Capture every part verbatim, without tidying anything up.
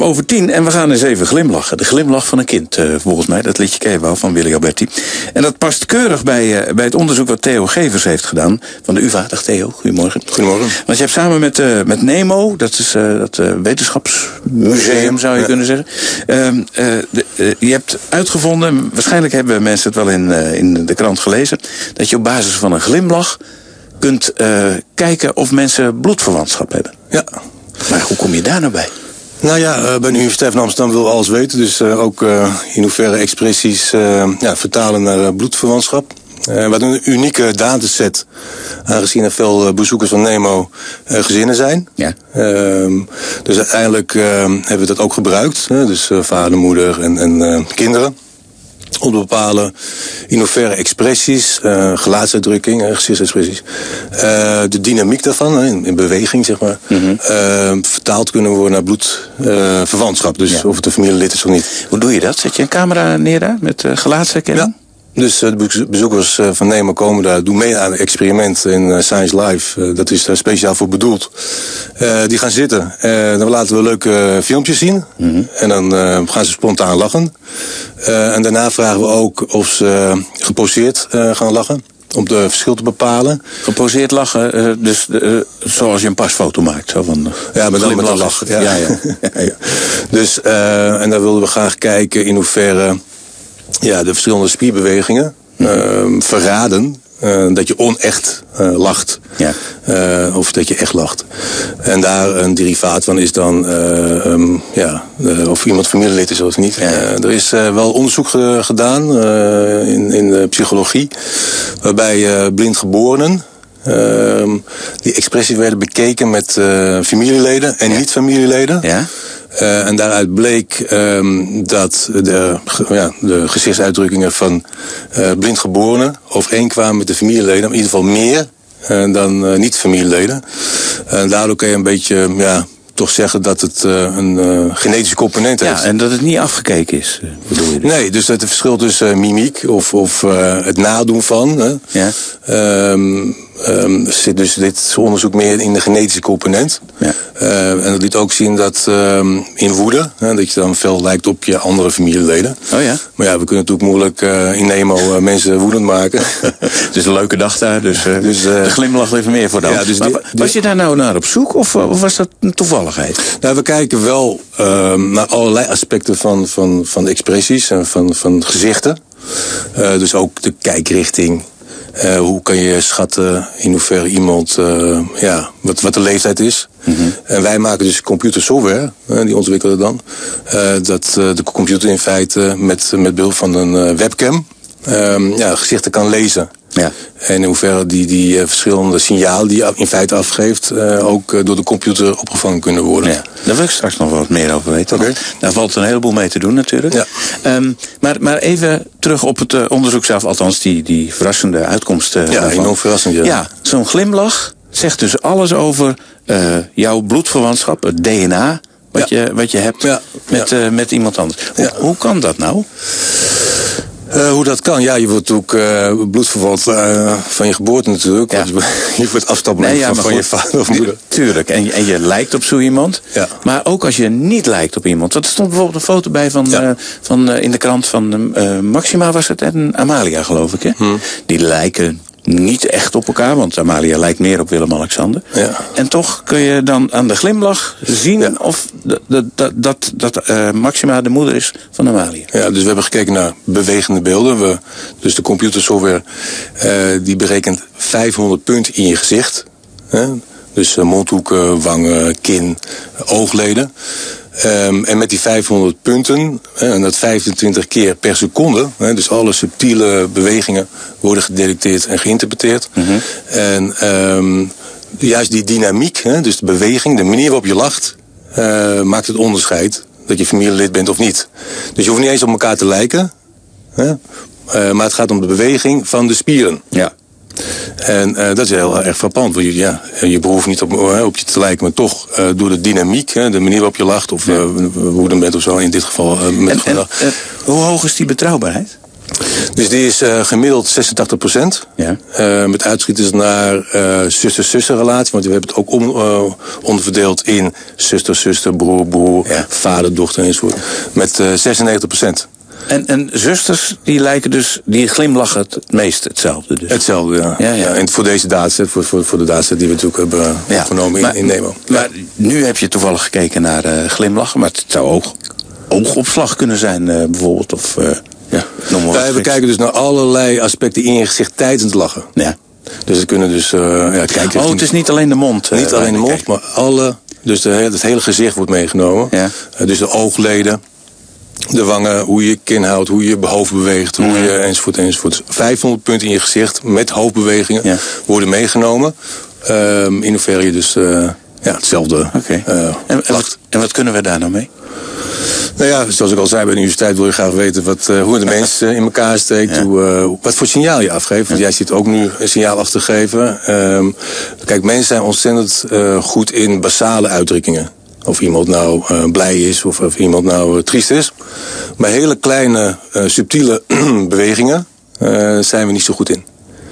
Over tien en we gaan eens even glimlachen. De glimlach van een kind, uh, volgens mij. Dat liedje ken je wel, van Willy Alberti. En dat past keurig bij, uh, bij het onderzoek wat Theo Gevers heeft gedaan. Van de U vA. Dag Theo, goedemorgen. Goedemorgen. Want je hebt samen met, uh, met NEMO, dat is uh, dat uh, wetenschapsmuseum zou je ja. kunnen zeggen. Uh, uh, de, uh, je hebt uitgevonden, waarschijnlijk hebben mensen het wel in, uh, in de krant gelezen, dat je op basis van een glimlach kunt uh, kijken of mensen bloedverwantschap hebben. Ja. Maar hoe kom je daar nou bij? Nou ja, uh, bij de Universiteit van Amsterdam wil alles weten. Dus uh, ook uh, in hoeverre expressies uh, ja, vertalen naar uh, bloedverwantschap. Uh, we hebben een unieke dataset, aangezien er veel uh, bezoekers van NEMO uh, gezinnen zijn. Ja. Uh, dus uiteindelijk uh, hebben we dat ook gebruikt. Uh, dus uh, vader, moeder en, en uh, kinderen. Om te bepalen in hoeverre expressies, uh, gelaatsuitdrukking, uh, gezichtsexpressies, uh, de dynamiek daarvan, uh, in, in beweging zeg maar, mm-hmm. uh, vertaald kunnen worden naar bloedverwantschap. Uh, dus ja. of het een familielid is of niet. Hoe doe je dat? Zet je een camera neer daar met uh, gelaatsherkenning? Ja. Dus de uh, bezoekers uh, van NEMO komen daar, doen mee aan het experiment in uh, Science Live. Uh, dat is daar speciaal voor bedoeld. Uh, die gaan zitten. Uh, dan laten we leuke uh, filmpjes zien. Mm-hmm. En dan uh, gaan ze spontaan lachen. Uh, en daarna vragen we ook of ze uh, geposeerd uh, gaan lachen. Om de verschil te bepalen. Geposeerd lachen, uh, dus uh, zoals je een pasfoto maakt. Zo van, uh, ja, maar dan met een lach. Ja. Ja, ja. ja, ja. Dus, uh, en daar wilden we graag kijken in hoeverre ja, de verschillende spierbewegingen uh, verraden uh, dat je onecht uh, lacht. Ja. Uh, of dat je echt lacht. En daar een derivaat van is dan uh, um, ja, uh, of iemand familielid is of niet. Ja. Uh, er is uh, wel onderzoek ge- gedaan uh, in, in de psychologie, waarbij uh, blindgeborenen uh, die expressies werden bekeken met uh, familieleden en ja. niet-familieleden. Ja. Uh, en daaruit bleek um, dat de, ja, de gezichtsuitdrukkingen van uh, blindgeborenen overeenkwamen met de familieleden, in ieder geval meer uh, dan uh, niet-familieleden. En daardoor kun je een beetje ja, toch zeggen dat het uh, een uh, genetische component heeft. Ja, en dat het niet afgekeken is, uh, bedoel je dus? Nee, dus het verschil tussen uh, mimiek of, of uh, het nadoen van. Hè. Ja. Um, Um, zit dus dit onderzoek meer in de genetische component. Ja. Uh, en dat liet ook zien dat um, in woede, hè, dat je dan veel lijkt op je andere familieleden. Oh ja? Maar ja, we kunnen natuurlijk moeilijk uh, in NEMO uh, mensen woedend maken. Het is een leuke dag daar, dus, uh, dus uh, de glimlach even meer voor dan. Ja, dus maar, die, was je daar nou naar op zoek of, of was dat een toevalligheid? Nou, we kijken wel uh, naar allerlei aspecten van, van, van de expressies en van, van gezichten. Uh, dus ook de kijkrichting. Uh, hoe kan je schatten in hoeverre iemand, uh, ja, wat, wat de leeftijd is. Mm-hmm. En wij maken dus computersoftware, uh, die ontwikkelen dan. Uh, dat uh, de computer in feite met, met behulp van een uh, webcam um, ja, gezichten kan lezen. Ja. En in hoeverre die, die uh, verschillende signalen die je in feite afgeeft, uh, ook uh, door de computer opgevangen kunnen worden. Ja. Daar wil ik straks nog wat meer over weten. Okay. Daar valt een heleboel mee te doen natuurlijk. Ja. Um, maar, maar even terug op het uh, onderzoek zelf, althans die, die verrassende uitkomst. Uh, ja, enorm verrassend. Ja, ja, zo'n glimlach zegt dus alles over uh, jouw bloedverwantschap, het D N A, wat, ja. je, wat je hebt ja. met, ja. Uh, met iemand anders. Hoe, ja. hoe kan dat nou? Uh, hoe dat kan? Ja, je wordt ook uh, bloedverwant uh, van je geboorte natuurlijk. Ja. Je wordt afstammeling nee, ja, van, van je vader of moeder. Tuurlijk, en je, en je lijkt op zo iemand. Ja. Maar ook als je niet lijkt op iemand. Want er stond bijvoorbeeld een foto bij van, ja. uh, van uh, in de krant van uh, Maxima was het en Amalia geloof ik. Hè? Hmm. Die lijken niet echt op elkaar, want Amalia lijkt meer op Willem-Alexander. Ja. En toch kun je dan aan de glimlach zien ja. of dat, dat, dat, dat uh, Maxima de moeder is van Amalia. Ja, dus we hebben gekeken naar bewegende beelden. We, dus de computersoftware uh, die berekent vijfhonderd punten in je gezicht. Hè? Dus uh, mondhoeken, wangen, kin, oogleden. Um, en met die vijfhonderd punten, hè, en dat vijfentwintig keer per seconde, hè, dus alle subtiele bewegingen worden gedetecteerd en geïnterpreteerd. Mm-hmm. En um, juist die dynamiek, hè, dus de beweging, de manier waarop je lacht, uh, maakt het onderscheid dat je familielid bent of niet. Dus je hoeft niet eens op elkaar te lijken, hè, uh, maar het gaat om de beweging van de spieren. Ja. En uh, dat is heel erg frappant. Want je, ja, je behoeft niet op, uh, op je te lijken, maar toch uh, door de dynamiek, uh, de manier waarop je lacht of uh, woedend bent of zo, in dit geval. Uh, met en, en, uh, hoe hoog is die betrouwbaarheid? Dus die is uh, gemiddeld zesentachtig procent. Ja. Uh, met uitschieters naar uh, zuster-zuster relatie. Want we hebben het ook om, uh, onderverdeeld in zuster-zuster, broer-broer, ja. vader-dochter enzovoort. Met uh, zesennegentig procent. En, en zusters, die lijken dus, die glimlachen het meest hetzelfde dus. Hetzelfde, ja. ja, ja. ja en voor deze dataset, voor, voor, voor de dataset die we natuurlijk hebben ja. opgenomen maar, in, in Nemo. Maar ja. nu heb je toevallig gekeken naar uh, glimlachen, maar het zou ook oogopslag kunnen zijn uh, bijvoorbeeld. Of, uh, ja, noem maar ja, we kijken dus naar allerlei aspecten in je gezicht tijdens het lachen. Ja. Dus het kunnen dus, uh, ja, kijk. Oh, het is niet alleen de mond. Uh, niet alleen de mond, kijken. Maar alle, dus de, het hele gezicht wordt meegenomen. Ja. Uh, dus de oogleden. De wangen, hoe je je kin houdt, hoe je je hoofd beweegt, hoe je enzovoort enzovoort. vijfhonderd punten in je gezicht met hoofdbewegingen ja. worden meegenomen. Um, in hoeverre je dus uh, ja, hetzelfde okay. uh, en, en, wat, en wat kunnen we daar nou mee? Nou ja, zoals ik al zei, bij de universiteit wil je graag weten wat, uh, hoe de mens uh, in elkaar steekt. Ja. Hoe, uh, wat voor signaal je afgeeft. Want ja. jij zit ook nu een signaal af te geven. Um, kijk, mensen zijn ontzettend uh, goed in basale uitdrukkingen. Of iemand nou uh, blij is of, of iemand nou uh, triest is. Maar hele kleine, uh, subtiele bewegingen uh, zijn we niet zo goed in.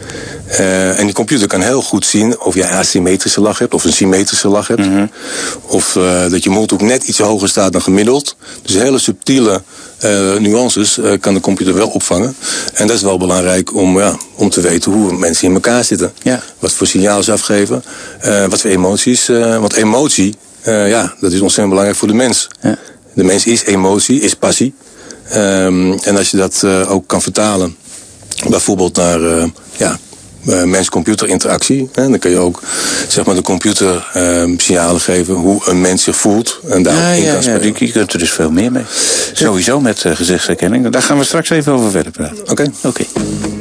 Uh, en die computer kan heel goed zien of je een asymmetrische lach hebt of een symmetrische lach hebt. Mm-hmm. Of uh, dat je mondhoek net iets hoger staat dan gemiddeld. Dus hele subtiele uh, nuances uh, kan de computer wel opvangen. En dat is wel belangrijk om, ja, om te weten hoe mensen in elkaar zitten. Ja. Wat voor signaal ze afgeven. Uh, wat voor emoties. Uh, want emotie, uh, ja, dat is ontzettend belangrijk voor de mens. Ja. De mens is emotie, is passie. Um, en als je dat uh, ook kan vertalen, bijvoorbeeld naar uh, ja, uh, mens-computer interactie, hè, dan kun je ook zeg maar de computer uh, signalen geven hoe een mens zich voelt en daarop ja, in ja, kan spelen. Ja, je kunt er dus veel meer mee. Sowieso met uh, gezichtsherkenning. Daar gaan we straks even over verder praten. Oké. Okay. Okay.